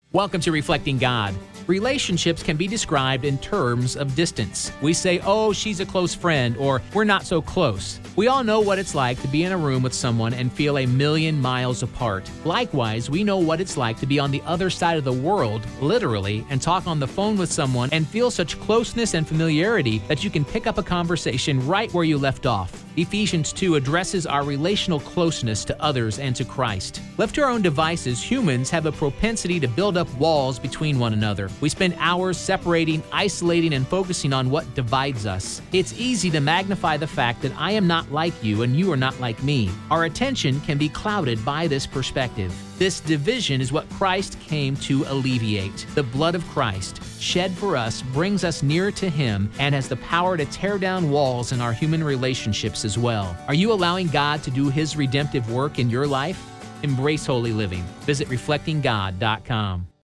Welcome to Reflecting God. Relationships can be described in terms of distance. We say, oh, she's a close friend, or we're not so close. We all know what it's like to be in a room with someone and feel a million miles apart. Likewise, we know what it's like to be on the other side of the world, literally, and talk on the phone with someone and feel such closeness and familiarity that you can pick up a conversation right where you left off. Ephesians 2 addresses our relational closeness to others and to Christ. Left to our own devices, humans have a propensity to build up walls between one another. We spend hours separating, isolating, and focusing on what divides us. It's easy to magnify the fact that I am not like you and you are not like me. Our attention can be clouded by this perspective. This division is what Christ came to alleviate. The blood of Christ, shed for us, brings us nearer to Him and has the power to tear down walls in our human relationships as well. Are you allowing God to do His redemptive work in your life? Embrace holy living. Visit reflectinggod.com.